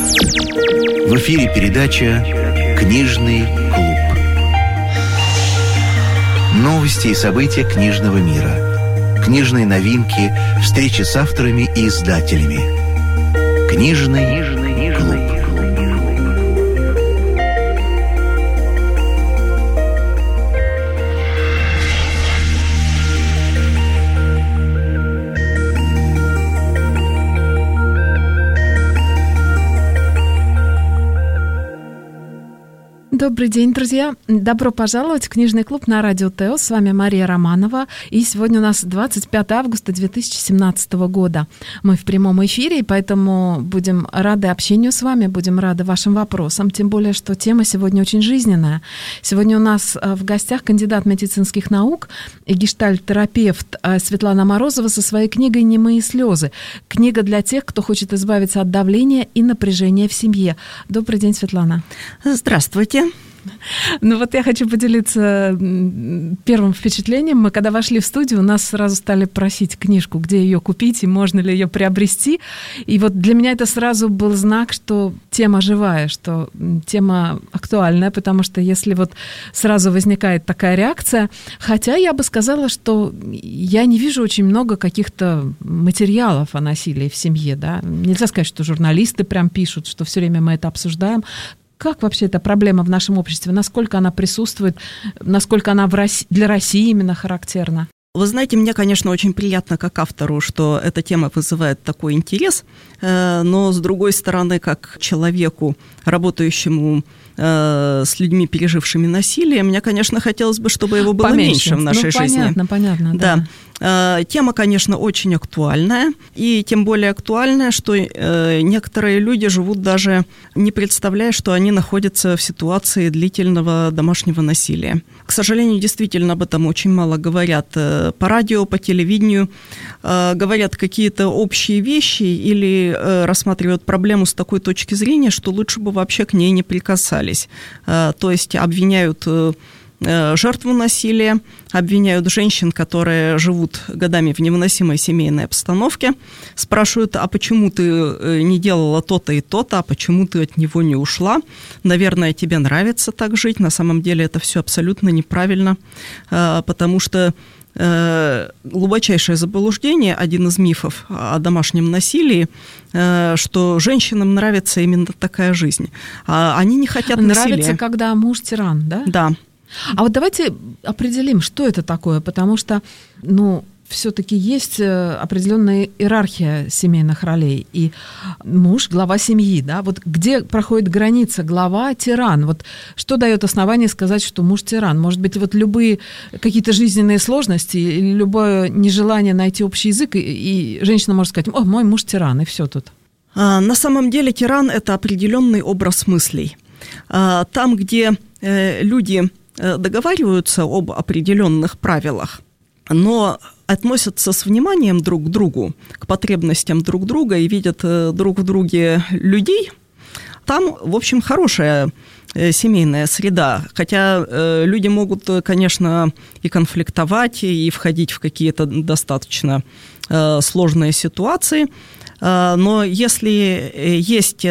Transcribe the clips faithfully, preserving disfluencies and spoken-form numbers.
В эфире передача «Книжный клуб». Новости и события книжного мира. Книжные новинки, встречи с авторами и издателями. «Книжный клуб». Добрый день, друзья. Добро пожаловать в Книжный клуб на радио ТЭО. С вами Мария Романова. И сегодня у нас двадцать пятое августа две тысячи семнадцатого года. Мы в прямом эфире, и поэтому будем рады общению с вами, будем рады вашим вопросам. Тем более, что тема сегодня очень жизненная. Сегодня у нас в гостях кандидат медицинских наук и гештальт-терапевт Светлана Морозова со своей книгой «Немые слезы». Книга для тех, кто хочет избавиться от давления и напряжения в семье. Добрый день, Светлана. Здравствуйте. Ну вот я хочу поделиться первым впечатлением. Мы когда вошли в студию, нас сразу стали просить книжку, где ее купить и можно ли ее приобрести. И вот для меня это сразу был знак, что тема живая, что тема актуальная, потому что если вот сразу возникает такая реакция, хотя я бы сказала, что я не вижу очень много каких-то материалов о насилии в семье, да. Нельзя сказать, что журналисты прям пишут, что все время мы это обсуждаем. Как вообще эта проблема в нашем обществе? Насколько она присутствует? Насколько она в России, для России именно характерна? Вы знаете, мне, конечно, очень приятно как автору, что эта тема вызывает такой интерес, но, с другой стороны, как человеку, работающему с людьми, пережившими насилие, мне, конечно, хотелось бы, чтобы его было поменьше, меньше в нашей ну, жизни. Понятно, понятно, да. да. Тема, конечно, очень актуальная, и тем более актуальная, что некоторые люди живут даже не представляя, что они находятся в ситуации длительного домашнего насилия. К сожалению, действительно об этом очень мало говорят по радио, по телевидению, говорят какие-то общие вещи или рассматривают проблему с такой точки зрения, что лучше бы вообще к ней не прикасались. То есть обвиняют жертву насилия, обвиняют женщин, которые живут годами в невыносимой семейной обстановке, спрашивают, а почему ты не делала то-то и то-то, а почему ты от него не ушла? Наверное, тебе нравится так жить. На самом деле это все абсолютно неправильно, потому что глубочайшее заблуждение, один из мифов о домашнем насилии, что женщинам нравится именно такая жизнь. Они не хотят насилия. Нравится, когда муж тиран, да? Да. А вот давайте определим, что это такое, потому что, ну, все-таки есть определенная иерархия семейных ролей, и муж — глава семьи, да, вот где проходит граница глава-тиран, вот что дает основание сказать, что муж тиран? Может быть, вот любые какие-то жизненные сложности или любое нежелание найти общий язык, и, и женщина может сказать: о, мой муж тиран, и все тут. А, на самом деле тиран — это определенный образ мыслей. А, там, где э, люди договариваются об определенных правилах, но относятся с вниманием друг к другу, к потребностям друг друга и видят друг в друге людей, там, в общем, хорошая семейная среда. Хотя люди могут, конечно, и конфликтовать, и входить в какие-то достаточно сложные ситуации, но если есть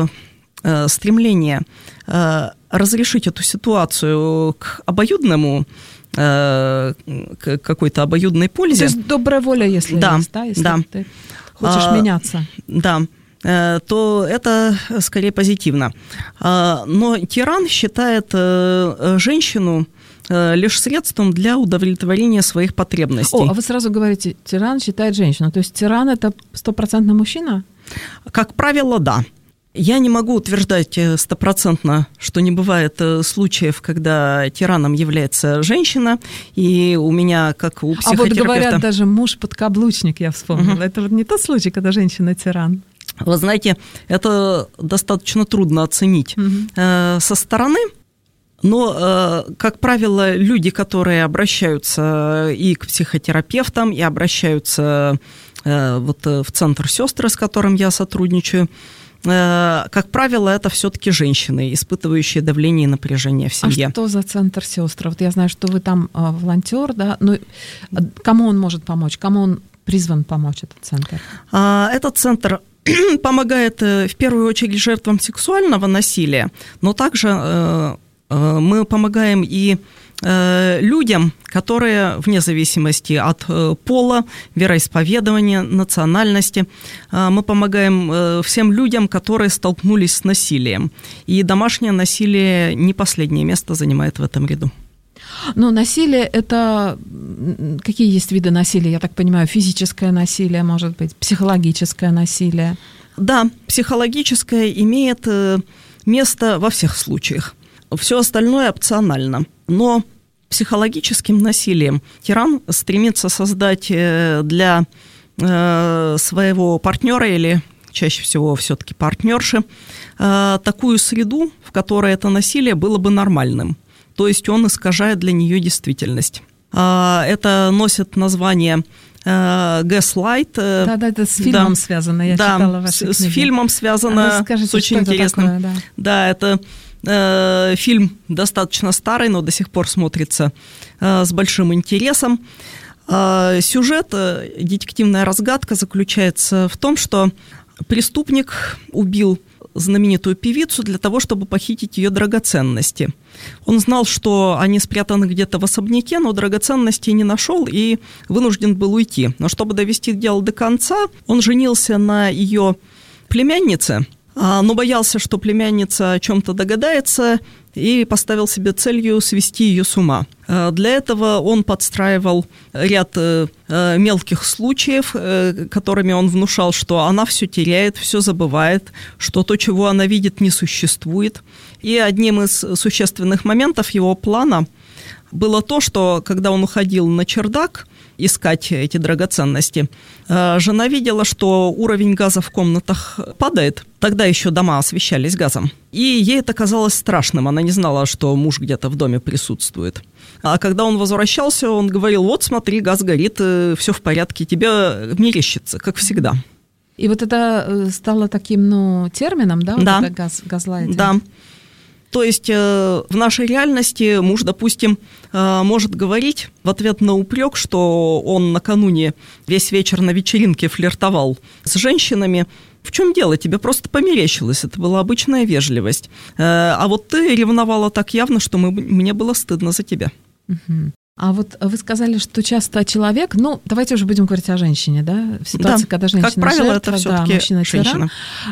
стремление разрешить эту ситуацию к обоюдному, к какой-то обоюдной пользе. То есть добрая воля, если да, есть, да, если да. ты хочешь а, меняться. Да, то это скорее позитивно. Но тиран считает женщину лишь средством для удовлетворения своих потребностей. О, а вы сразу говорите, тиран считает женщину. То есть тиран — это стопроцентно мужчина? Как правило, да. Я не могу утверждать стопроцентно, что не бывает случаев, когда тираном является женщина, и у меня, как у психотерапевта... А вот говорят даже муж-подкаблучник, я вспомнила. Угу. Это вот не тот случай, когда женщина тиран? Вы знаете, это достаточно трудно оценить угу. э, со стороны, но, э, как правило, люди, которые обращаются и к психотерапевтам, и обращаются э, вот в центр «Сестры», с которым я сотрудничаю, как правило, это все-таки женщины, испытывающие давление и напряжение в семье. А что за центр «Сестры»? Вот я знаю, что вы там волонтер, да? Но кому он может помочь? Кому он призван помочь, этот центр? Этот центр помогает в первую очередь жертвам сексуального насилия, но также мы помогаем и людям, которые вне зависимости от пола, вероисповедания, национальности, мы помогаем всем людям, которые столкнулись с насилием. И домашнее насилие не последнее место занимает в этом ряду. Но насилие – это… Какие есть виды насилия? Я так понимаю, физическое насилие, может быть, психологическое насилие? Да, психологическое имеет место во всех случаях. Все остальное опционально. Но психологическим насилием тиран стремится создать для своего партнера или чаще всего все-таки партнерши такую среду, в которой это насилие было бы нормальным. То есть он искажает для нее действительность. Это носит название gaslight. Да-да, это с фильмом да, связано, я да, читала ваши с, книги. с фильмом связано, расскажите, с очень что это интересным. Такое, да. да, это э, фильм достаточно старый, но до сих пор смотрится э, с большим интересом. Э, сюжет, э, детективная разгадка заключается в том, что преступник убил знаменитую певицу для того, чтобы похитить ее драгоценности. Он знал, что они спрятаны где-то в особняке, но драгоценностей не нашел и вынужден был уйти. Но чтобы довести дело до конца, он женился на ее племяннице, но боялся, что племянница о чем-то догадается, и поставил себе целью свести ее с ума. Для этого он подстраивал ряд мелких случаев, которыми он внушал, что она все теряет, все забывает, что то, чего она видит, не существует. И одним из существенных моментов его плана было то, что когда он уходил на чердак искать эти драгоценности, жена видела, что уровень газа в комнатах падает. Тогда еще дома освещались газом. И ей это казалось страшным. Она не знала, что муж где-то в доме присутствует. А когда он возвращался, он говорил: вот смотри, газ горит, все в порядке, тебе мерещится, как всегда. И вот это стало таким, ну, термином, да? Да. Вот это газ, газлайтинг? Да. То есть э, в нашей реальности муж, допустим, э, может говорить в ответ на упрек, что он накануне весь вечер на вечеринке флиртовал с женщинами. В чем дело? Тебе просто померещилось. Это была обычная вежливость. Э, а вот ты ревновала так явно, что мы, мне было стыдно за тебя. Угу. А вот вы сказали, что часто человек, ну, давайте уже будем говорить о женщине, да, в ситуации, да, когда женщина как правило, жертва, это все-таки да, мужчина женщина,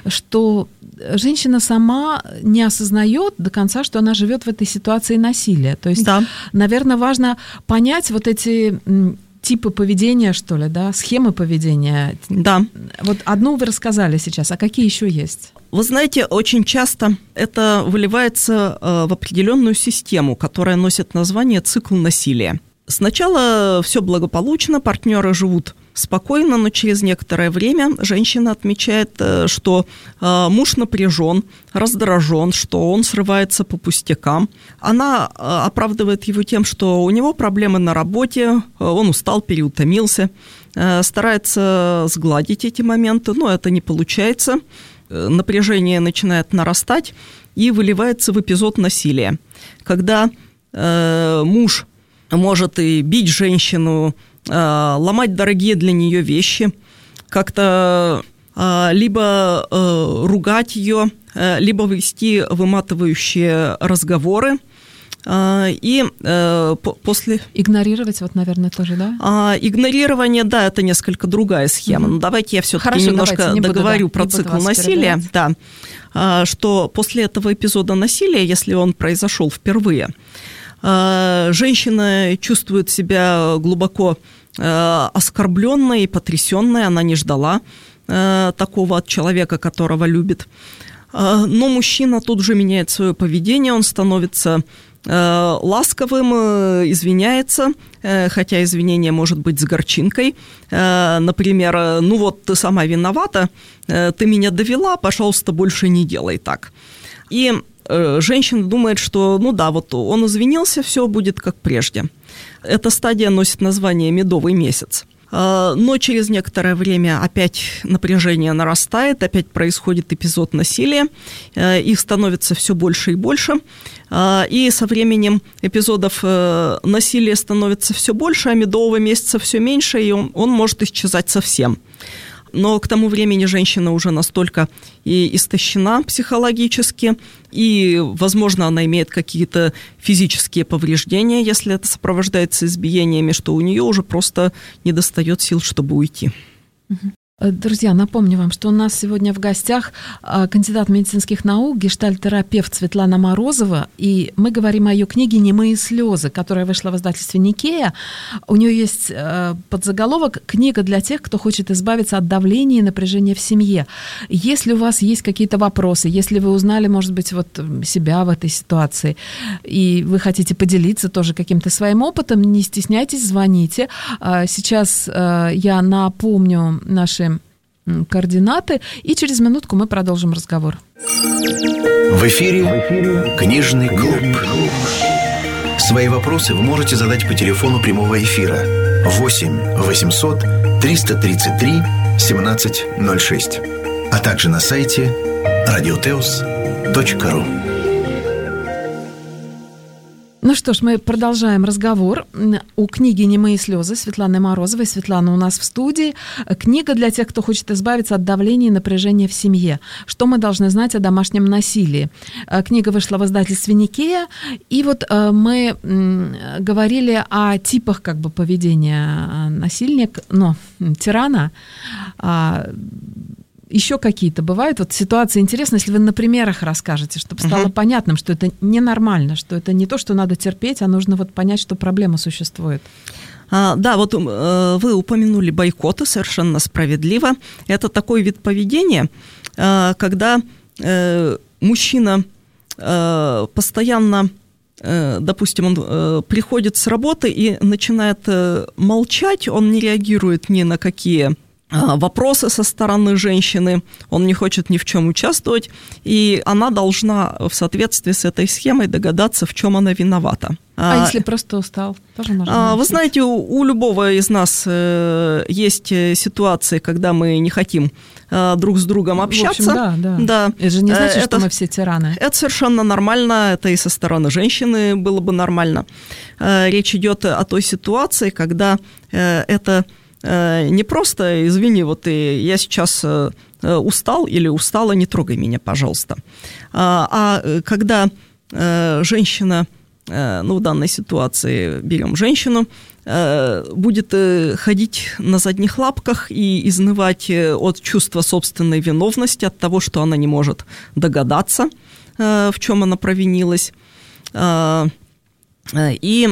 что женщина сама не осознает до конца, что она живет в этой ситуации насилия. То есть, да. наверное, важно понять вот эти типы поведения, что ли, да, схемы поведения. Да. Вот одну вы рассказали сейчас, а какие еще есть? Вы знаете, очень часто это выливается в определенную систему, которая носит название цикл насилия. Сначала все благополучно, партнеры живут спокойно, но через некоторое время женщина отмечает, что муж напряжен, раздражен, что он срывается по пустякам. Она оправдывает его тем, что у него проблемы на работе, он устал, переутомился, старается сгладить эти моменты, но это не получается. Напряжение начинает нарастать и выливается в эпизод насилия, когда э, муж может и бить женщину, э, ломать дорогие для нее вещи, как-то э, либо э, ругать ее, э, либо вести выматывающие разговоры. И э, после... Игнорировать, вот, наверное, тоже, да? А, игнорирование, да, это несколько другая схема. Mm-hmm. Но давайте я все-таки Хорошо, немножко не договорю буду, да, про цикл насилия. Да. А, что после этого эпизода насилия, если он произошел впервые, а, женщина чувствует себя глубоко а, оскорбленной и потрясенной. Она не ждала а, такого от человека, которого любит. А, но мужчина тут же меняет свое поведение, он становится ласковым, извиняется, хотя извинение может быть с горчинкой. Например, ну вот ты сама виновата, ты меня довела, пожалуйста, больше не делай так. И женщина думает, что ну да, вот он извинился, все будет как прежде. Эта стадия носит название «медовый месяц». Но через некоторое время опять напряжение нарастает, опять происходит эпизод насилия, их становится все больше и больше, и со временем эпизодов насилия становится все больше, а медового месяца все меньше, и он, он может исчезать совсем. но к тому времени женщина уже настолько и истощена психологически, и, возможно, она имеет какие-то физические повреждения, если это сопровождается избиениями, что у нее уже просто недостает сил, чтобы уйти. Друзья, напомню вам, что у нас сегодня в гостях кандидат медицинских наук, гештальт-терапевт Светлана Морозова, и мы говорим о ее книге «Немые слезы», которая вышла в издательстве «Никея». У нее есть подзаголовок «Книга для тех, кто хочет избавиться от давления и напряжения в семье». Если у вас есть какие-то вопросы, если вы узнали, может быть, вот себя в этой ситуации, и вы хотите поделиться тоже каким-то своим опытом, не стесняйтесь, звоните. Сейчас я напомню наши координаты, и через минутку мы продолжим разговор. В эфире «Книжный клуб». Свои вопросы вы можете задать по телефону прямого эфира восемь восемьсот триста тридцать три семнадцать ноль шесть, а также на сайте радиотеус точка ру. Ну что ж, мы продолжаем разговор о книге «Немые слезы» Светланы Морозовой. Светлана у нас в студии. Книга для тех, кто хочет избавиться от давления и напряжения в семье. Что мы должны знать о домашнем насилии? Книга вышла в издательстве «Никея». И вот мы говорили о типах как бы поведения насильника, ну, тирана. Еще какие-то бывают вот ситуации, интересно, если вы на примерах расскажете, чтобы стало uh-huh. понятным, что это ненормально, что это не то, что надо терпеть, а нужно вот понять, что проблема существует. А, да, вот э, вы упомянули бойкоты, совершенно справедливо. Это такой вид поведения, э, когда э, мужчина э, постоянно, э, допустим, он э, приходит с работы и начинает э, молчать, он не реагирует ни на какие вопросы со стороны женщины, он не хочет ни в чем участвовать, и она должна в соответствии с этой схемой догадаться, в чем она виновата. А, а если просто устал? Тоже можно Вы знаете, у, у любого из нас э, есть ситуации, когда мы не хотим э, друг с другом общаться. В общем, да, да. да. Это же не значит, это, что мы все тираны. Это совершенно нормально, это и со стороны женщины было бы нормально. Э, речь идет о той ситуации, когда э, это не просто, извини, вот и я сейчас устал или устала, не трогай меня, пожалуйста. А когда женщина, ну в данной ситуации берем женщину, будет ходить на задних лапках и изнывать от чувства собственной виновности, от того, что она не может догадаться, в чем она провинилась. И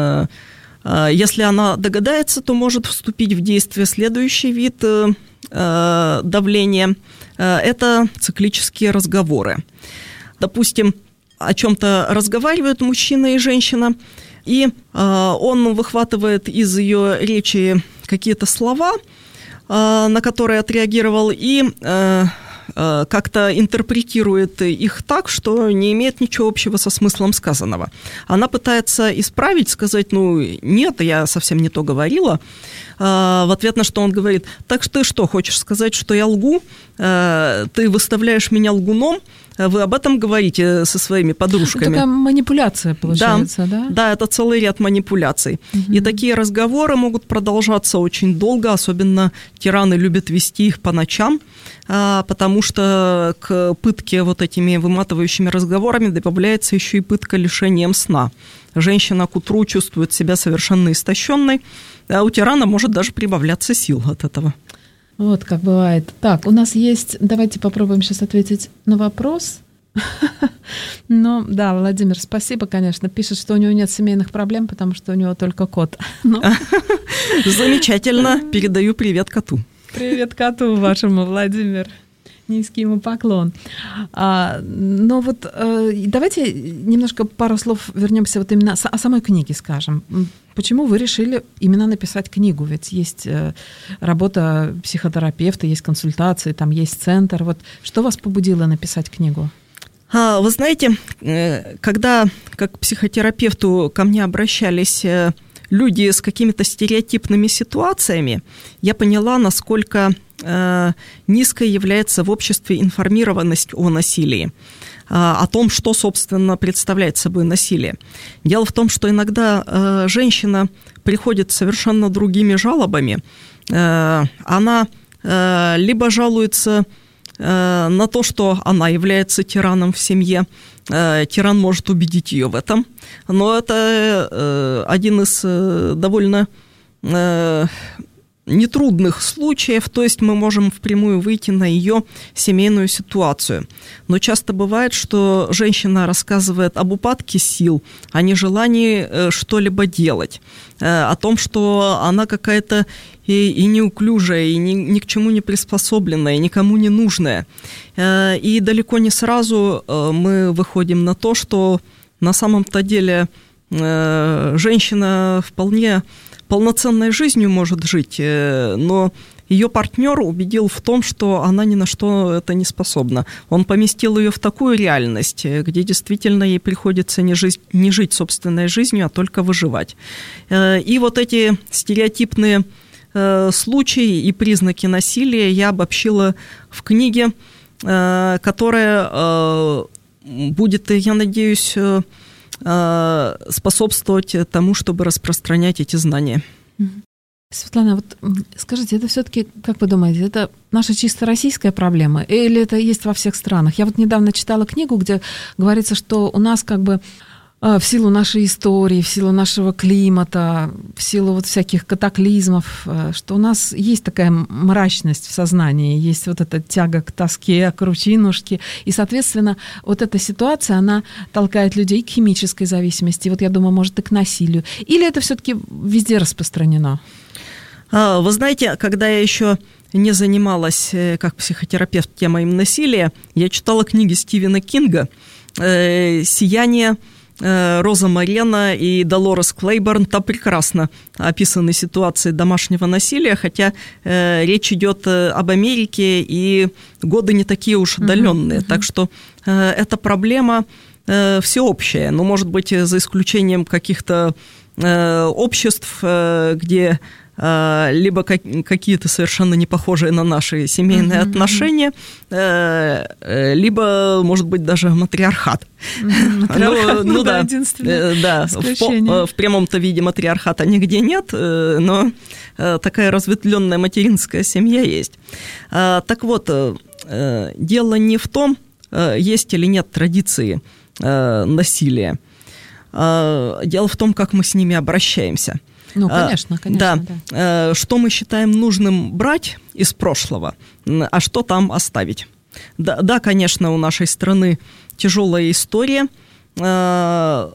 если она догадается, то может вступить в действие следующий вид э, давления. Это циклические разговоры. Допустим, о чем-то разговаривают мужчина и женщина, и э, он выхватывает из ее речи какие-то слова, э, на которые отреагировал, и э, как-то интерпретирует их так, что не имеет ничего общего со смыслом сказанного. Она пытается исправить, сказать, ну, нет, я совсем не то говорила, в ответ на что он говорит, так что ты что, хочешь сказать, что я лгу? Ты выставляешь меня лгуном? Вы об этом говорите со своими подружками. Такая манипуляция получается, да? Да, да, это целый ряд манипуляций. Угу. И такие разговоры могут продолжаться очень долго, особенно тираны любят вести их по ночам, потому что к пытке вот этими выматывающими разговорами добавляется еще и пытка лишением сна. Женщина к утру чувствует себя совершенно истощенной, а у тирана может даже прибавляться сил от этого. Вот как бывает. Так, у нас есть... Давайте попробуем сейчас ответить на вопрос. Ну, да, Владимир, спасибо, конечно. Пишет, что у него нет семейных проблем, потому что у него только кот. Замечательно. Передаю привет коту. Привет коту вашему, Владимир. Низкий ему поклон. А, но вот э, давайте немножко пару слов вернемся вот именно о самой книге, скажем. Почему вы решили именно написать книгу? Ведь есть э, работа психотерапевта, есть консультации, там есть центр. Вот что вас побудило написать книгу? А, вы знаете, когда как к психотерапевту ко мне обращались люди с какими-то стереотипными ситуациями, я поняла, насколько э, низкой является в обществе информированность о насилии, э, о том, что, собственно, представляет собой насилие. Дело в том, что иногда э, женщина приходит с совершенно другими жалобами, э, она либо жалуется на то, что она является тираном в семье. Тиран может убедить ее в этом. Но это один из довольно нетрудных случаев, то есть мы можем впрямую выйти на ее семейную ситуацию. Но часто бывает, что женщина рассказывает об упадке сил, о нежелании что-либо делать, о том, что она какая-то и, и неуклюжая, и ни, ни к чему не приспособленная, и никому не нужная. И далеко не сразу мы выходим на то, что на самом-то деле женщина вполне полноценной жизнью может жить, но ее партнер убедил в том, что она ни на что это не способна. Он поместил ее в такую реальность, где действительно ей приходится не жить, не жить собственной жизнью, а только выживать. И вот эти стереотипные случаи и признаки насилия я обобщила в книге, которая будет, я надеюсь, способствовать тому, чтобы распространять эти знания. Светлана, вот скажите, это все-таки, как вы думаете, это наша чисто российская проблема или это есть во всех странах? Я вот недавно читала книгу, где говорится, что у нас как бы в силу нашей истории, в силу нашего климата, в силу вот всяких катаклизмов, что у нас есть такая мрачность в сознании, есть вот эта тяга к тоске, к рутинушке, и, соответственно, вот эта ситуация, она толкает людей к химической зависимости, вот я думаю, может, и к насилию. Или это все-таки везде распространено? Вы знаете, когда я еще не занималась как психотерапевт темой насилия, я читала книги Стивена Кинга «Сияние», Роза Морено и Долорес Клейборн. Там прекрасно описаны ситуации домашнего насилия, хотя э, речь идет об Америке, и годы не такие уж отдаленные. Uh-huh, uh-huh. Так что э, эта проблема э, всеобщая. Ну, может быть, за исключением каких-то э, обществ, э, где либо какие-то совершенно не похожие на наши семейные mm-hmm. отношения, либо, может быть, даже матриархат. Mm-hmm. Матриархат, ну, ну да, да, единственное да, в, в прямом-то виде матриархата нигде нет, но такая разветвленная материнская семья есть. Так вот, дело не в том, есть или нет традиции насилия. Дело в том, как мы с ними обращаемся. Ну, конечно, конечно. Да. да. Что мы считаем нужным брать из прошлого, а что там оставить. Да, да, конечно, у нашей страны тяжелая история, но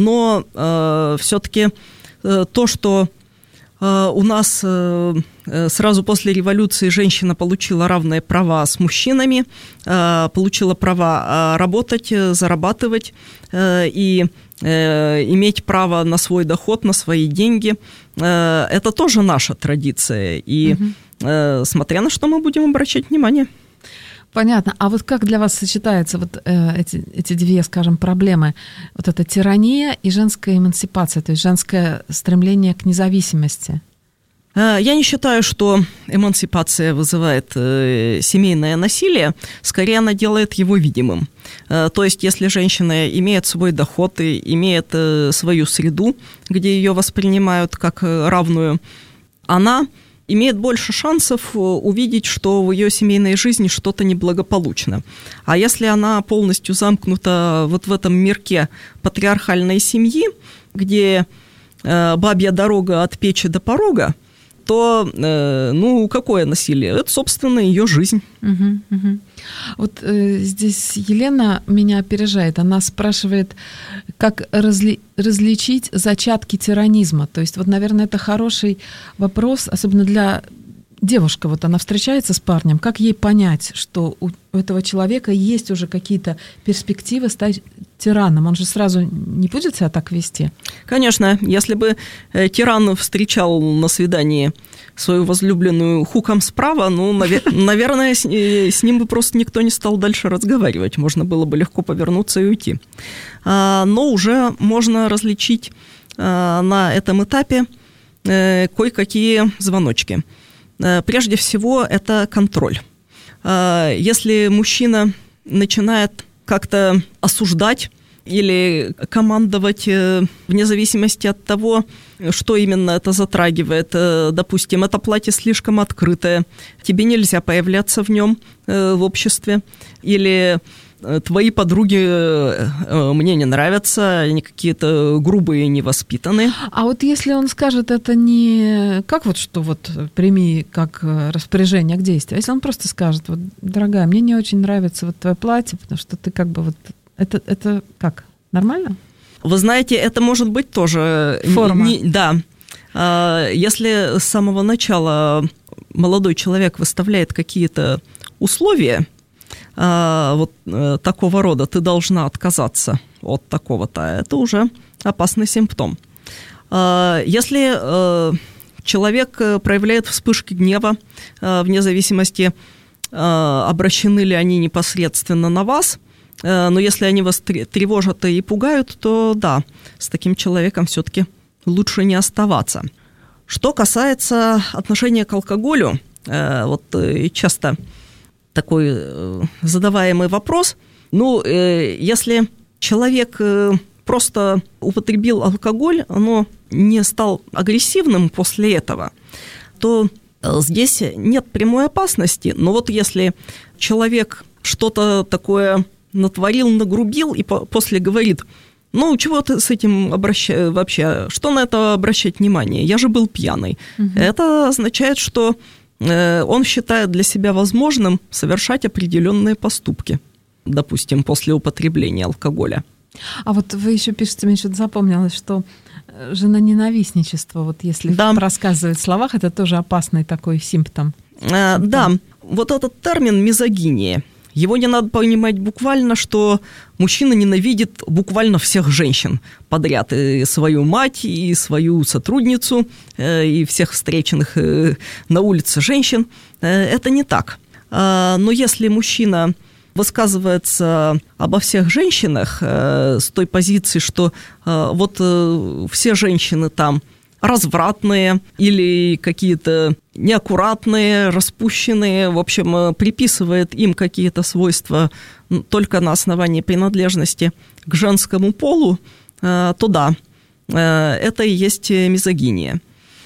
все-таки то, что у нас сразу после революции женщина получила равные права с мужчинами, получила права работать, зарабатывать и иметь право на свой доход, на свои деньги. Это тоже наша традиция. И угу. смотря на что мы будем обращать внимание. Понятно. А вот как для вас сочетаются вот э, эти, эти две, скажем, проблемы? Вот эта тирания и женская эмансипация, то есть женское стремление к независимости? Я не считаю, что эмансипация вызывает э, семейное насилие, скорее она делает его видимым. Э, то есть, если женщина имеет свой доход и имеет э, свою среду, где ее воспринимают как равную, она имеет больше шансов увидеть, что в ее семейной жизни что-то неблагополучно. А если она полностью замкнута вот в этом мирке патриархальной семьи, где э, бабья дорога от печи до порога, то, э, ну, какое насилие? Это, собственно, ее жизнь. Угу, угу. Вот э, здесь Елена меня опережает. Она спрашивает, как разли- различить зачатки тиранизма. То есть, вот, наверное, это хороший вопрос, особенно для девушки. Вот она встречается с парнем. Как ей понять, что у этого человека есть уже какие-то перспективы стать тираном? Он же сразу не будет себя так вести? Конечно. Если бы тиран встречал на свидании свою возлюбленную хуком справа, ну, наверное, с ним бы просто никто не стал дальше разговаривать. Можно было бы легко повернуться и уйти. Но уже можно различить на этом этапе кое-какие звоночки. Прежде всего, это контроль. Если мужчина начинает как-то осуждать или командовать вне зависимости от того, что именно это затрагивает. Допустим, это платье слишком открытое, тебе нельзя появляться в нем в обществе, или твои подруги мне не нравятся, они какие-то грубые, невоспитанные. А вот если он скажет это не как вот что вот прими как распоряжение к действию, а если он просто скажет: вот, дорогая, мне не очень нравится вот твое платье, потому что ты как бы вот это, это как? Нормально? Вы знаете, это может быть тоже... Форма. Не, да. Если с самого начала молодой человек выставляет какие-то условия, вот такого рода, ты должна отказаться от такого-то, это уже опасный симптом. Если человек проявляет вспышки гнева, вне зависимости, обращены ли они непосредственно на вас, но если они вас тревожат и пугают, то да, с таким человеком все-таки лучше не оставаться. Что касается отношения к алкоголю, вот часто такой задаваемый вопрос, ну, если человек просто употребил алкоголь, но не стал агрессивным после этого, то здесь нет прямой опасности. Но вот если человек что-то такое натворил, нагрубил и по- после говорит: ну, чего ты с этим обращаешь вообще? Что на это обращать внимание? Я же был пьяный. Угу. Это означает, что э, он считает для себя возможным совершать определенные поступки, допустим, после употребления алкоголя. А вот вы еще пишете, мне что-то запомнилось, что женоненавистничество, вот если да. рассказывать в словах, это тоже опасный такой симптом. Э, да, вот этот термин мизогиния. Его не надо понимать буквально, что мужчина ненавидит буквально всех женщин подряд. И свою мать, и свою сотрудницу, и всех встреченных на улице женщин. Это не так. Но если мужчина высказывается обо всех женщинах с той позиции, что вот все женщины там развратные или какие-то неаккуратные, распущенные, в общем, приписывает им какие-то свойства только на основании принадлежности к женскому полу, то да, это и есть мизогиния.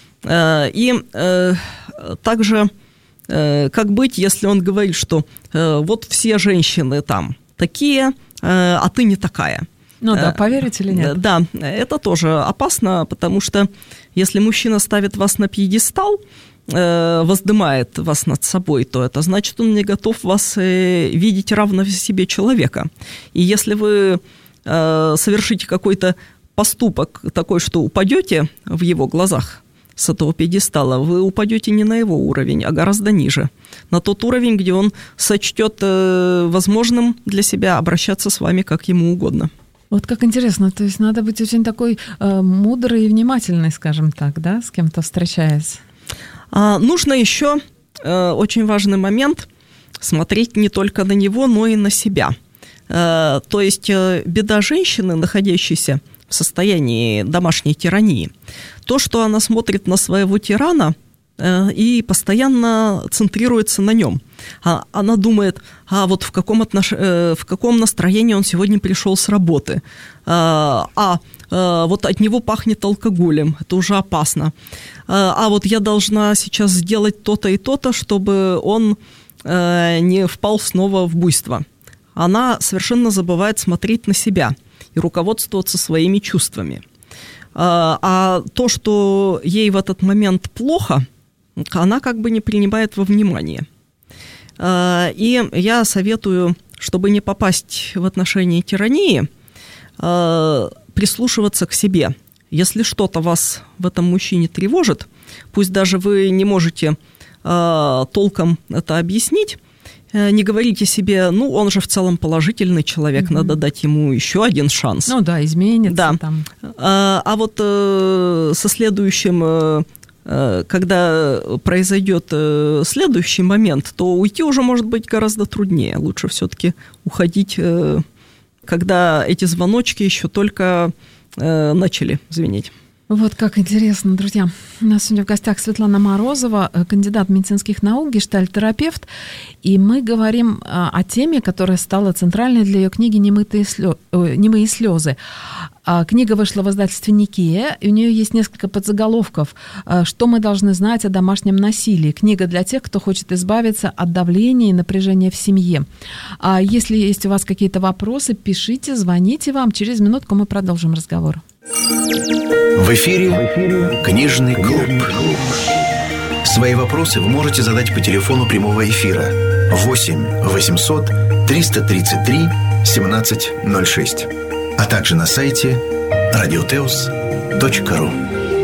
И также, как быть, если он говорит, что вот все женщины там такие, а ты не такая? Ну да, поверить или нет? Да, это тоже опасно, потому что если мужчина ставит вас на пьедестал, воздымает вас над собой, то это значит, он не готов вас видеть равного себе человека. И если вы совершите какой-то поступок такой, что упадете в его глазах с этого пьедестала, вы упадете не на его уровень, а гораздо ниже, на тот уровень, где он сочтет возможным для себя обращаться с вами как ему угодно. Вот как интересно, то есть надо быть очень такой э, мудрый и внимательный, скажем так, да, с кем-то встречаясь. А, нужно еще э, очень важный момент смотреть не только на него, но и на себя. Э, то есть э, беда женщины, находящейся в состоянии домашней тирании, то, что она смотрит на своего тирана э, и постоянно центрируется на нем. А, она думает: а вот в каком, отнош... э, в каком настроении он сегодня пришел с работы, а, а э, вот от него пахнет алкоголем, это уже опасно, а, а вот я должна сейчас сделать то-то и то-то, чтобы он э, не впал снова в буйство. Она совершенно забывает смотреть на себя и руководствоваться своими чувствами. А, а то, что ей в этот момент плохо, она как бы не принимает во внимание. И я советую, чтобы не попасть в отношения тирании, прислушиваться к себе. Если что-то вас в этом мужчине тревожит, пусть даже вы не можете толком это объяснить, не говорите себе: ну, он же в целом положительный человек, mm-hmm. надо дать ему еще один шанс. Ну да, изменится да. там. А, а вот со следующим... когда произойдет следующий момент, то уйти уже может быть гораздо труднее. Лучше все-таки уходить, когда эти звоночки еще только начали звенеть. Вот как интересно, друзья. У нас сегодня в гостях Светлана Морозова, кандидат медицинских наук, гештальт-терапевт, и мы говорим о теме, которая стала центральной для ее книги «Немытые слё... «Немые слезы». Книга вышла в издательстве «Никея», и у нее есть несколько подзаголовков. «Что мы должны знать о домашнем насилии?» Книга для тех, кто хочет избавиться от давления и напряжения в семье. Если есть у вас какие-то вопросы, пишите, звоните вам. Через минутку мы продолжим разговор. В эфире «Книжный клуб». Свои вопросы вы можете задать по телефону прямого эфира восемь восемьсот триста тридцать три семнадцать ноль шесть, а также на сайте радиотеус точка ру.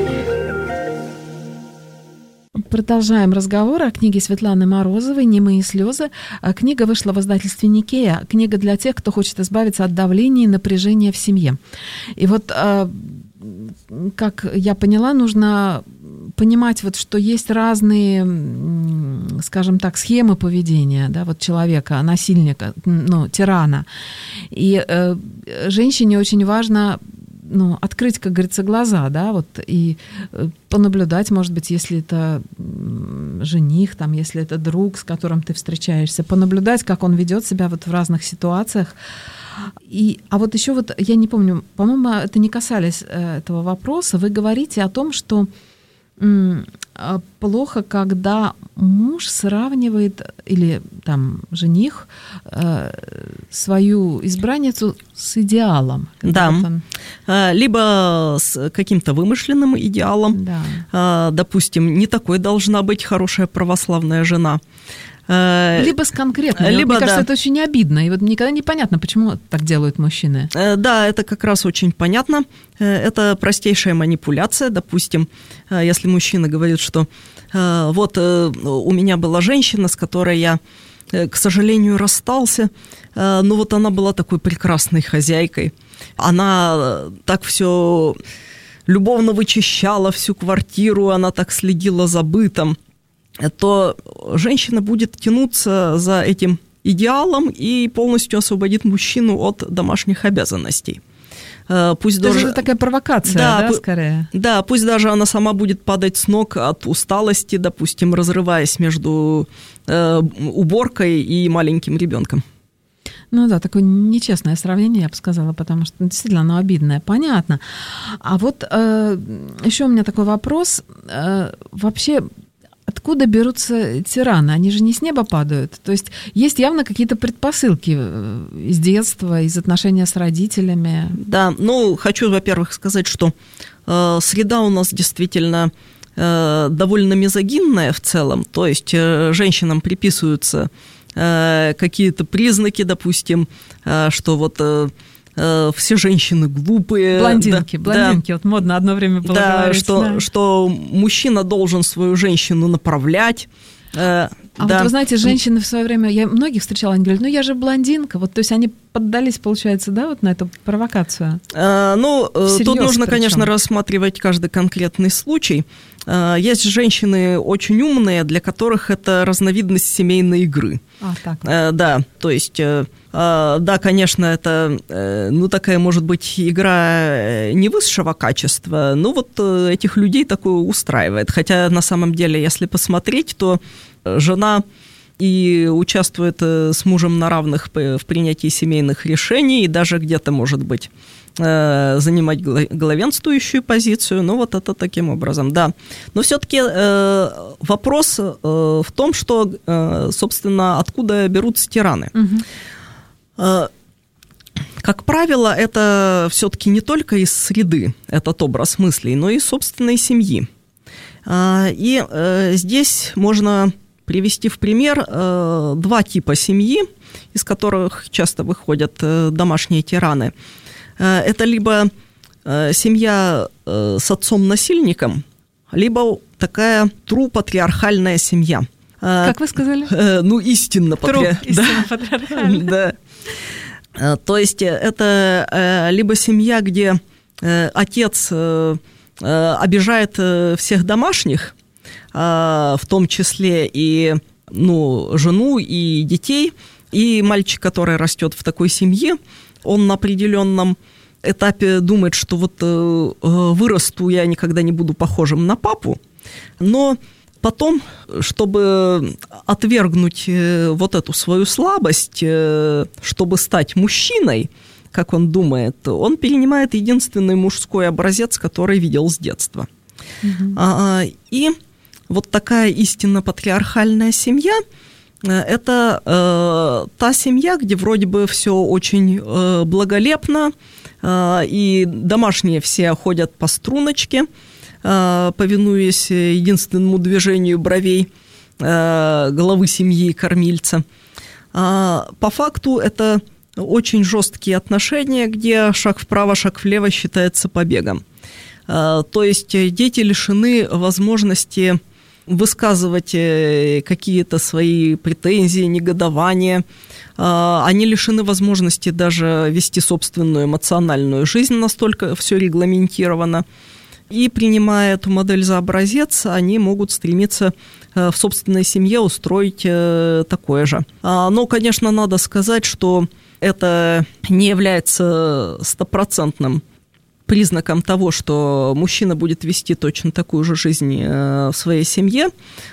Продолжаем разговор о книге Светланы Морозовой «Немые слезы». Книга вышла в издательстве «Никея». Книга для тех, кто хочет избавиться от давления и напряжения в семье. И вот, как я поняла, нужно понимать, вот, что есть разные, скажем так, схемы поведения, да, вот человека, насильника, ну, тирана. И э, женщине очень важно, ну, открыть, как говорится, глаза, да, вот, и понаблюдать, может быть, если это жених, там, если это друг, с которым ты встречаешься, понаблюдать, как он ведет себя вот в разных ситуациях. И, а вот еще вот, я не помню, по-моему, это не касались э, этого вопроса, вы говорите о том, что м, плохо, когда муж сравнивает, или там жених, э, свою избранницу с идеалом. Да, вот он... либо с каким-то вымышленным идеалом. Да. Допустим, не такой должна быть хорошая православная жена. Либо с конкретным. Либо, мне кажется, да. это очень обидно. И вот никогда непонятно, почему так делают мужчины. Да, это как раз очень понятно. Это простейшая манипуляция. Допустим, если мужчина говорит, что вот у меня была женщина, с которой я, к сожалению, расстался, но вот она была такой прекрасной хозяйкой. Она так все любовно вычищала всю квартиру, она так следила за бытом, то женщина будет тянуться за этим идеалом и полностью освободит мужчину от домашних обязанностей. Пусть То даже... это такая провокация, да, да, пу... скорее? Да, пусть даже она сама будет падать с ног от усталости, допустим, разрываясь между э, уборкой и маленьким ребенком. Ну да, такое нечестное сравнение, я бы сказала, потому что действительно оно обидное, понятно. А вот э, еще у меня такой вопрос. Э, вообще... Откуда берутся тираны? Они же не с неба падают. То есть есть явно какие-то предпосылки из детства, из отношения с родителями. Да, ну, хочу, во-первых, сказать, что э, среда у нас действительно э, довольно мизогинная в целом. То есть э, женщинам приписываются э, какие-то признаки, допустим, э, что вот... Э, все женщины глупые. Блондинки, да, блондинки. Да, вот модно одно время было да, говорить. Что, да, что мужчина должен свою женщину направлять. А да. вот вы знаете, женщины в свое время, я многих встречала, они говорят, ну я же блондинка. Вот, то есть они поддались, получается, да, вот на эту провокацию? А, ну, Всерьез, тут нужно, причем. конечно, рассматривать каждый конкретный случай. Есть женщины очень умные, для которых это разновидность семейной игры. А, так вот. Да, то есть... Да, конечно, это, ну, такая, может быть, игра не высшего качества, но вот этих людей такое устраивает. Хотя, на самом деле, если посмотреть, то жена и участвует с мужем на равных в принятии семейных решений, и даже где-то, может быть, занимать главенствующую позицию, ну, вот это таким образом, да. Но все-таки вопрос в том, что, собственно, откуда берутся тираны. Угу. Как правило, это все-таки не только из среды, этот образ мыслей, но и из собственной семьи. И здесь можно привести в пример два типа семьи, из которых часто выходят домашние тираны. Это либо семья с отцом-насильником, либо такая тру-патриархальная семья. Как вы сказали? Ну, истинно патриархальная. Да. То есть это либо семья, где отец обижает всех домашних, в том числе и, ну, жену, и детей, и мальчик, который растет в такой семье, он на определенном этапе думает, что вот вырасту, я никогда не буду похожим на папу, но потом, чтобы отвергнуть вот эту свою слабость, чтобы стать мужчиной, как он думает, он перенимает единственный мужской образец, который видел с детства. Mm-hmm. И вот такая истинно патриархальная семья – это э, та семья, где вроде бы все очень э, благолепно, э, и домашние все ходят по струночке, э, повинуясь единственному движению бровей э, главы семьи и кормильца. А по факту это очень жесткие отношения, где шаг вправо, шаг влево считается побегом. Э, то есть дети лишены возможности высказывать какие-то свои претензии, негодования. Они лишены возможности даже вести собственную эмоциональную жизнь, настолько все регламентировано. И принимая эту модель за образец, они могут стремиться в собственной семье устроить такое же. Но, конечно, надо сказать, что это не является стопроцентным признаком того, что мужчина будет вести точно такую же жизнь в своей семье.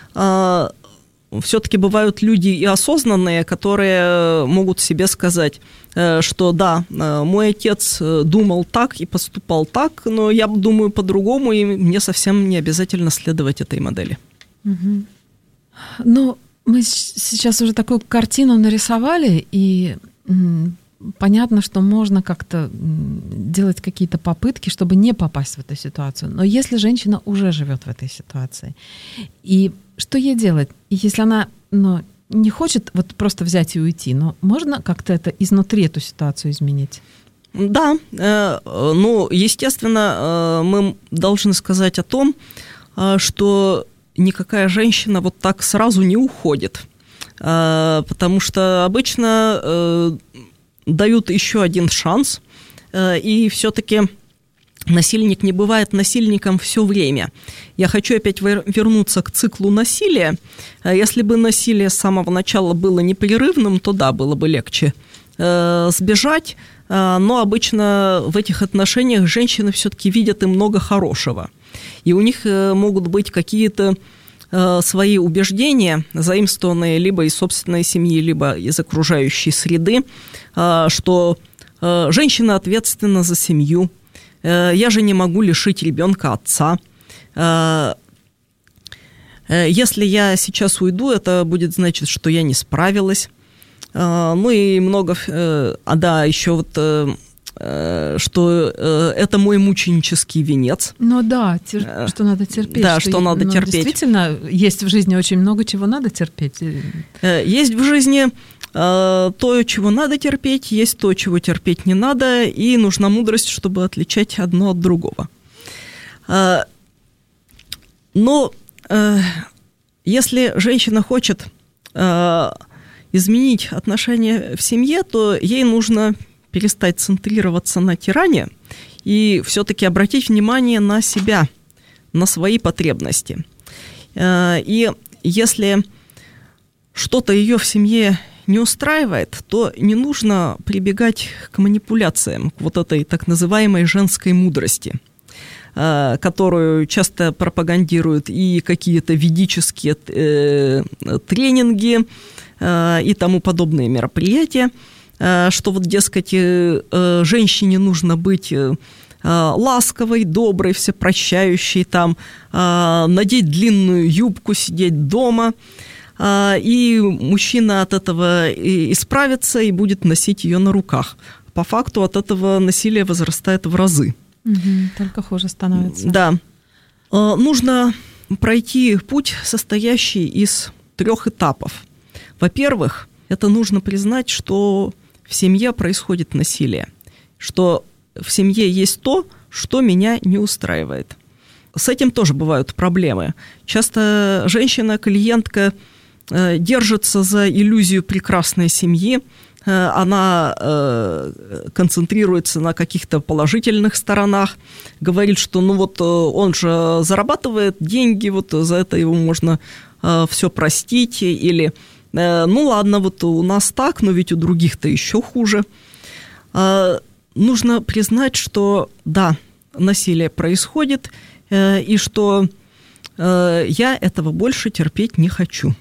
Все-таки бывают люди и осознанные, которые могут себе сказать, что да, мой отец думал так и поступал так, но я думаю по-другому, и мне совсем не обязательно следовать этой модели. Угу. Ну, мы сейчас уже такую картину нарисовали, и понятно, что можно как-то делать какие-то попытки, чтобы не попасть в эту ситуацию. Но если женщина уже живет в этой ситуации, и что ей делать? И если она, ну, не хочет вот просто взять и уйти, но можно как-то это изнутри эту ситуацию изменить? Да, э, ну, естественно, э, мы должны сказать о том, э, что никакая женщина вот так сразу не уходит, э, потому что обычно э, дают еще один шанс, и все-таки насильник не бывает насильником все время. Я хочу опять вернуться к циклу насилия. Если бы насилие с самого начала было непрерывным, то да, было бы легче сбежать, но обычно в этих отношениях женщины все-таки видят и много хорошего. И у них могут быть какие-то свои убеждения, заимствованные либо из собственной семьи, либо из окружающей среды, что женщина ответственна за семью, я же не могу лишить ребенка отца. Если я сейчас уйду, это будет значить, что я не справилась. Ну и много... А да, еще вот... что это мой мученический венец. Ну да, тер... что надо терпеть. Да, что, что надо ну, терпеть. Действительно, есть в жизни очень много чего надо терпеть. Есть в жизни то, чего надо терпеть, есть то, чего терпеть не надо, и нужна мудрость, чтобы отличать одно от другого. Но если женщина хочет изменить отношения в семье, то ей нужно перестать центрироваться на тиране и все-таки обратить внимание на себя, на свои потребности. И если что-то ее в семье не устраивает, то не нужно прибегать к манипуляциям, к вот этой так называемой женской мудрости, которую часто пропагандируют и какие-то ведические тренинги и тому подобные мероприятия, что вот, дескать, женщине нужно быть ласковой, доброй, всепрощающей, там, надеть длинную юбку, сидеть дома, и мужчина от этого исправится и будет носить ее на руках. По факту от этого насилие возрастает в разы. Угу, только хуже становится. Да. Нужно пройти путь, состоящий из трех этапов. Во-первых, это нужно признать, что в семье происходит насилие, что в семье есть то, что меня не устраивает. С этим тоже бывают проблемы. Часто женщина, клиентка, держится за иллюзию прекрасной семьи, она концентрируется на каких-то положительных сторонах, говорит, что ну вот он же зарабатывает деньги, вот за это его можно все простить, или ну ладно, вот у нас так, но ведь у других-то еще хуже. нужно признать, что да, насилие происходит, и что я этого больше терпеть не хочу.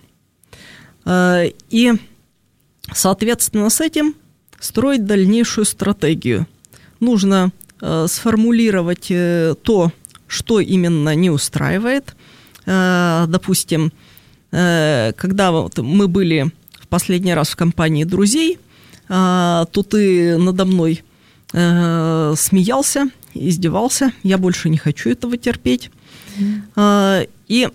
И, соответственно, с этим строить дальнейшую стратегию. Нужно сформулировать то, что именно не устраивает. Допустим, когда вот мы были в последний раз в компании друзей, то ты надо мной смеялся, издевался. Я больше не хочу этого терпеть. Mm. И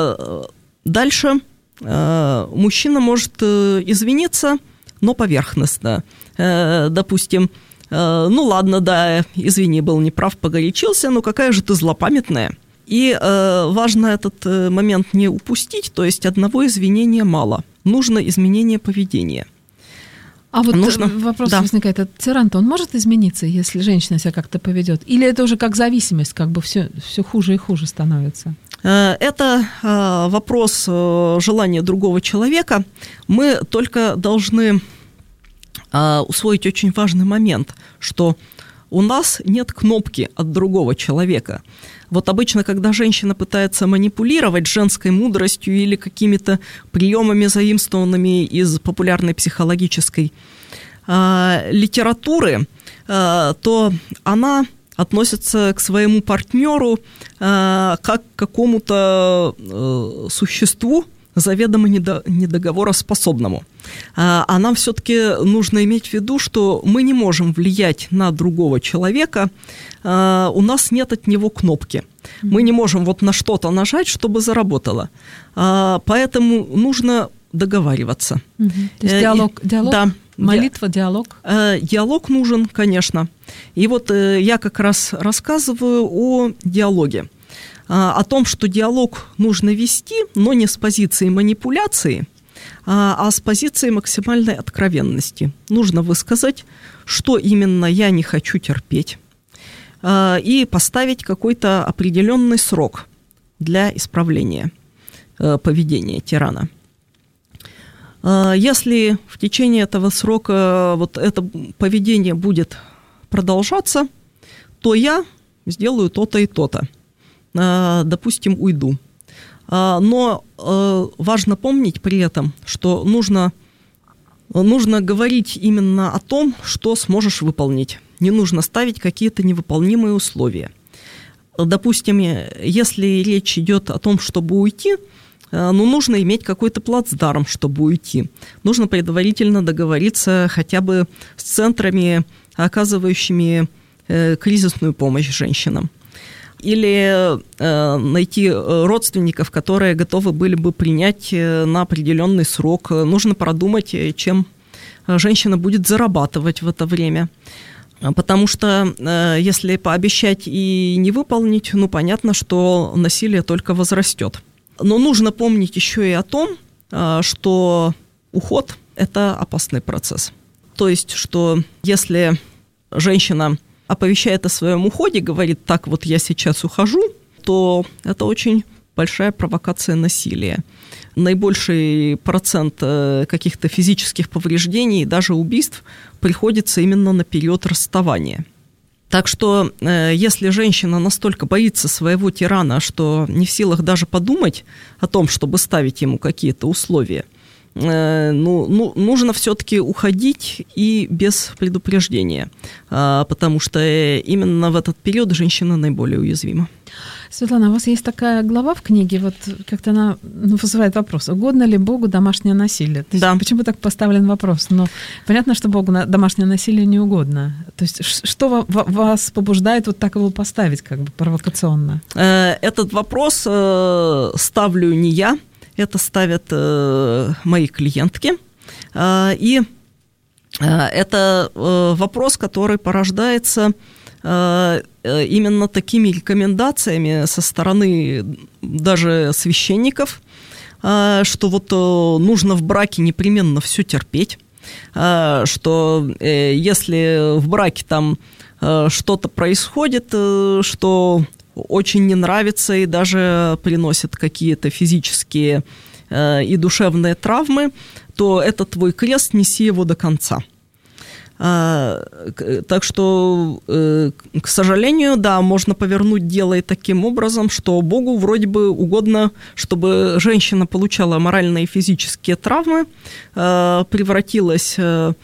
дальше мужчина может извиниться, но поверхностно. Допустим, ну ладно, да, извини, был неправ, погорячился, но какая же ты злопамятная. И важно этот момент не упустить, то есть одного извинения мало. Нужно изменение поведения. А вот Нужно... вопрос да. возникает, этот тиран-то, он может измениться, если женщина себя как-то поведет? Или это уже как зависимость, как бы все, все хуже и хуже становится? Это вопрос желания другого человека. Мы только должны усвоить очень важный момент, что у нас нет кнопки от другого человека. Вот обычно, когда женщина пытается манипулировать женской мудростью или какими-то приемами, заимствованными из популярной психологической э, литературы, э, то она относится к своему партнеру э, как к какому-то э, существу, заведомо недоговороспособному. А нам все-таки нужно иметь в виду, что мы не можем влиять на другого человека, у нас нет от него кнопки. Мы не можем вот на что-то нажать, чтобы заработало. Поэтому нужно договариваться. Угу. То есть диалог, диалог да, молитва, диалог? Диалог нужен, конечно. И вот я как раз рассказываю о диалоге. О том, что диалог нужно вести, но не с позиции манипуляции, а с позиции максимальной откровенности. Нужно высказать, что именно я не хочу терпеть, и поставить какой-то определенный срок для исправления поведения тирана. Если в течение этого срока вот это поведение будет продолжаться, то я сделаю то-то и то-то. Допустим, уйду. Но важно помнить при этом, что нужно, нужно говорить именно о том, что сможешь выполнить. Не нужно ставить какие-то невыполнимые условия. Допустим, если речь идет о том, чтобы уйти, ну, нужно иметь какой-то плацдарм, чтобы уйти. Нужно предварительно договориться хотя бы с центрами, оказывающими кризисную помощь женщинам. Или э, найти родственников, которые готовы были бы принять на определенный срок. Нужно продумать, чем женщина будет зарабатывать в это время. Потому что э, если пообещать и не выполнить, ну, понятно, что насилие только возрастет. Но нужно помнить еще и о том, э, что уход – это опасный процесс. То есть, что если женщина оповещает о своем уходе, говорит, так вот я сейчас ухожу, то это очень большая провокация насилия. Наибольший процент каких-то физических повреждений, даже убийств, приходится именно на период расставания. Так что если женщина настолько боится своего тирана, что не в силах даже подумать о том, чтобы ставить ему какие-то условия, Ну, ну, нужно все-таки уходить и без предупреждения, потому что именно в этот период женщина наиболее уязвима. Светлана, у вас есть такая глава в книге, вот как-то она ну, вызывает вопрос, угодно ли Богу домашнее насилие? То есть, да. Почему так поставлен вопрос? Но понятно, что Богу домашнее насилие не угодно. То есть что вас побуждает вот так его поставить, как бы провокационно? Этот вопрос ставлю не я. Это ставят э, мои клиентки. Э, и э, это э, вопрос, который порождается э, именно такими рекомендациями со стороны даже священников, э, что вот э, нужно в браке непременно все терпеть, э, что э, если в браке там э, что-то происходит, э, что... очень не нравится и даже приносит какие-то физические э, и душевные травмы, то это твой крест, неси его до конца. Так что, к сожалению, да, можно повернуть дело и таким образом, что Богу вроде бы угодно, чтобы женщина получала моральные и физические травмы, превратилась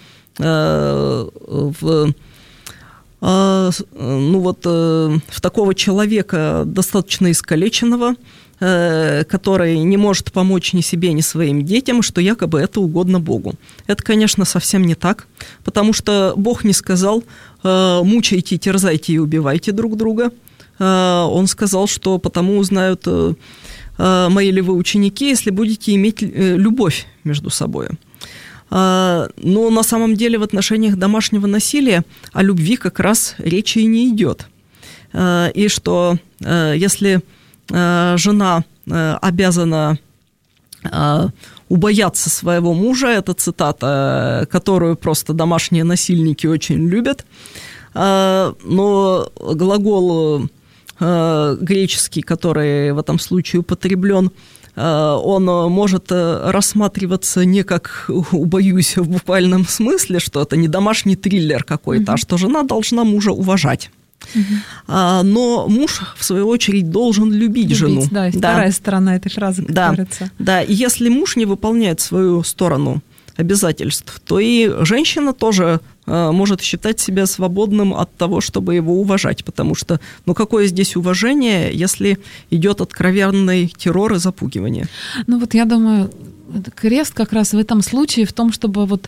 в, ну вот, в такого человека достаточно искалеченного, который не может помочь ни себе, ни своим детям, что якобы это угодно Богу. Это, конечно, совсем не так, потому что Бог не сказал «мучайте, терзайте и убивайте друг друга». Он сказал, что «потому узнают мои ли вы ученики, если будете иметь любовь между собой». Но на самом деле в отношениях домашнего насилия о любви как раз речи и не идет. И что если жена обязана убояться своего мужа, это цитата, которую просто домашние насильники очень любят, но глагол греческий, который в этом случае употреблен, он может рассматриваться не как «убоюсь» в буквальном смысле, что это не домашний триллер какой-то, mm-hmm. а что жена должна мужа уважать. Uh-huh. Но муж, в свою очередь, должен любить, любить жену. Да, и да. Вторая сторона этой фразы, как да. говорится. Да, и если муж не выполняет свою сторону обязательств, то и женщина тоже э, может считать себя свободным от того, чтобы его уважать, потому что, ну, какое здесь уважение, если идет откровенный террор и запугивание? Ну, вот я думаю, крест как раз в этом случае в том, чтобы вот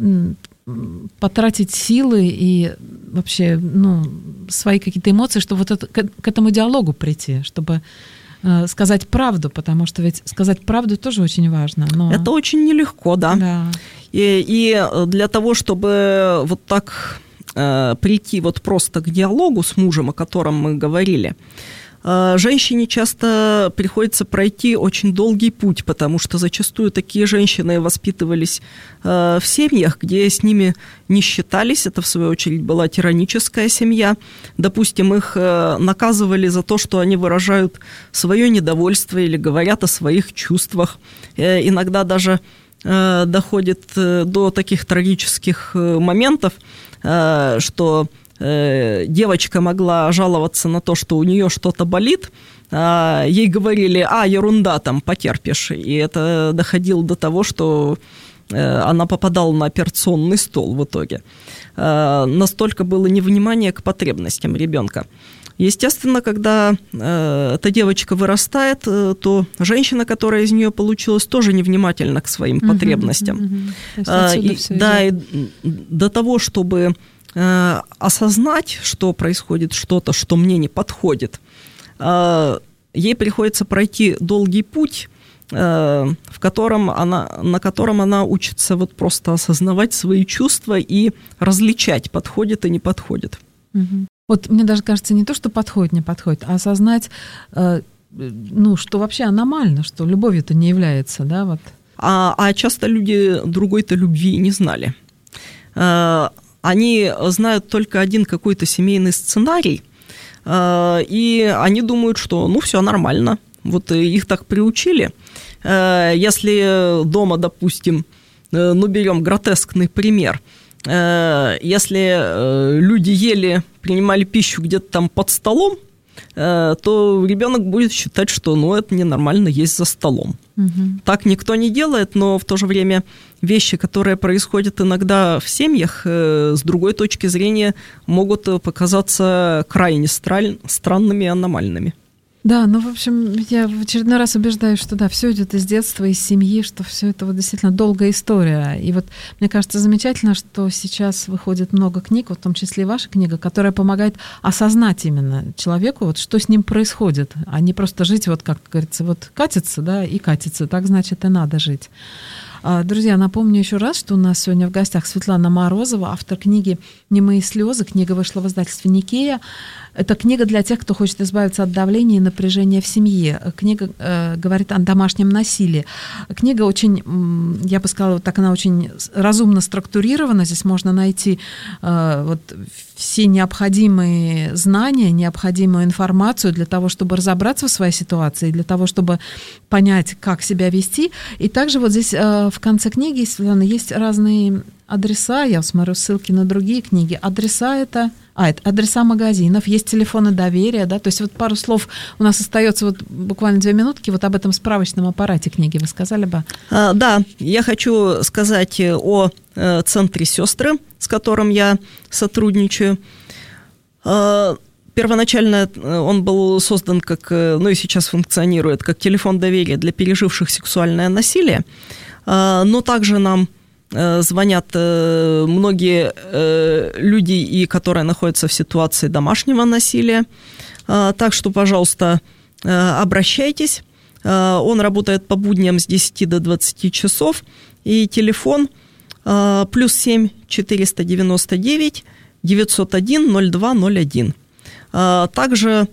потратить силы и вообще, ну, свои какие-то эмоции, чтобы вот это, к, к этому диалогу прийти, чтобы э, сказать правду, потому что ведь сказать правду тоже очень важно. Но... Это очень нелегко, да. да. И, и для того, чтобы вот так э, прийти вот просто к диалогу с мужем, о котором мы говорили, женщине часто приходится пройти очень долгий путь, потому что зачастую такие женщины воспитывались в семьях, где с ними не считались. Это, в свою очередь, была тираническая семья. Допустим, их наказывали за то, что они выражают свое недовольство или говорят о своих чувствах. Иногда даже доходит до таких трагических моментов, что девочка могла жаловаться на то, что у нее что-то болит, ей говорили: а, ерунда, там, потерпишь. И это доходило до того, что она попадала на операционный стол в итоге. Настолько было невнимание к потребностям ребенка. Естественно, когда эта девочка вырастает, то женщина, которая из нее получилась, тоже невнимательна к своим uh-huh, потребностям. Uh-huh. И, да, и до того, чтобы осознать, что происходит что-то, что мне не подходит, ей приходится пройти долгий путь, в котором она, на котором она учится вот просто осознавать свои чувства и различать, подходит и не подходит. Угу. Вот мне даже кажется, не то, что подходит, не подходит, а осознать, ну, что вообще аномально, что любовью-то не является, да, вот. А, а часто люди другой-то любви не знали. Они знают только один какой-то семейный сценарий, и они думают, что, ну, все нормально. Вот их так приучили. Если дома, допустим, ну, берем гротескный пример, если люди ели, принимали пищу где-то там под столом, то ребенок будет считать, что, ну, это ненормально есть за столом. Угу. Так никто не делает, но в то же время вещи, которые происходят иногда в семьях, с другой точки зрения могут показаться крайне стран- странными и аномальными. Да, ну, в общем, я в очередной раз убеждаюсь, что да, все идет из детства, из семьи, что все это вот действительно долгая история. И вот мне кажется замечательно, что сейчас выходит много книг, вот в том числе и ваша книга, которая помогает осознать именно человеку, вот что с ним происходит, а не просто жить, вот как говорится, вот катится, да, и катится, так значит и надо жить. Друзья, напомню еще раз, что у нас сегодня в гостях Светлана Морозова, автор книги «Немые слезы». Книга вышла в издательстве «Никея». Это книга для тех, кто хочет избавиться от давления и напряжения в семье. Книга э, говорит о домашнем насилии. Книга очень, я бы сказала, вот так она очень разумно структурирована. Здесь можно найти э, вот все необходимые знания, необходимую информацию для того, чтобы разобраться в своей ситуации, для того, чтобы понять, как себя вести. И также вот здесь в конце книги, Светлана, есть разные адреса, я смотрю ссылки на другие книги. Адреса это, а, это адреса магазинов, есть телефоны доверия, да, то есть вот пару слов у нас остается вот буквально две минутки, вот об этом справочном аппарате книги вы сказали бы? А, да, я хочу сказать о э, центре «Сестры», с которым я сотрудничаю. Э, Первоначально он был создан как, ну и сейчас функционирует, как телефон доверия для переживших сексуальное насилие, э, но также нам звонят многие люди, и которые находятся в ситуации домашнего насилия. Так что, пожалуйста, обращайтесь. Он работает по будням с десяти до двадцати часов. И телефон плюс семь четыреста девяносто девять девятьсот один ноль два ноль один. Также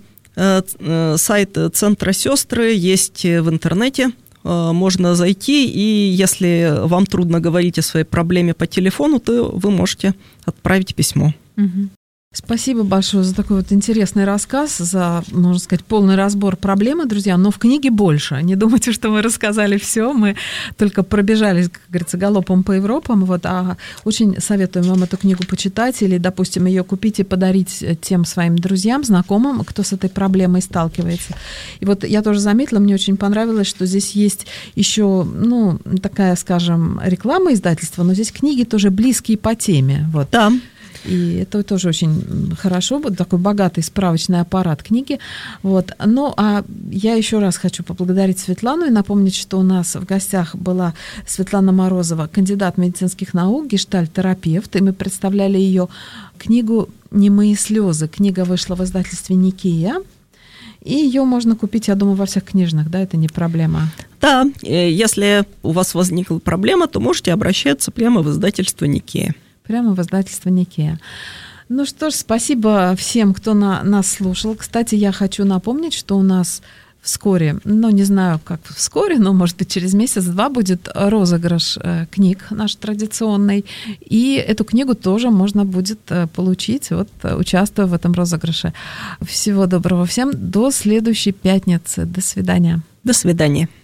сайт Центра «Сестры» есть в интернете. Можно зайти, и если вам трудно говорить о своей проблеме по телефону, то вы можете отправить письмо. Угу. Спасибо большое за такой вот интересный рассказ, за, можно сказать, полный разбор проблемы, друзья. Но в книге больше. Не думайте, что мы рассказали все. Мы только пробежались, как говорится, галопом по Европам. Вот, а очень советуем вам эту книгу почитать или, допустим, ее купить и подарить тем своим друзьям, знакомым, кто с этой проблемой сталкивается. И вот я тоже заметила, мне очень понравилось, что здесь есть еще, ну, такая, скажем, реклама издательства, но здесь книги тоже близкие по теме. Вот. Да. И это тоже очень хорошо, вот такой богатый справочный аппарат книги. Вот. Ну, а я еще раз хочу поблагодарить Светлану и напомнить, что у нас в гостях была Светлана Морозова, кандидат медицинских наук, гештальт-терапевт, и мы представляли ее книгу «Немые слезы». Книга вышла в издательстве «Никея». И ее можно купить, я думаю, во всех книжных, да, это не проблема. Да, если у вас возникла проблема, то можете обращаться прямо в издательство «Никея». Прямо в издательство «Никея». Ну что ж, спасибо всем, кто на, нас слушал. Кстати, я хочу напомнить, что у нас вскоре, ну не знаю, как вскоре, но, может быть, через месяц-два будет розыгрыш э, книг наш традиционный. И эту книгу тоже можно будет э, получить, вот, участвуя в этом розыгрыше. Всего доброго всем. До следующей пятницы. До свидания. До свидания.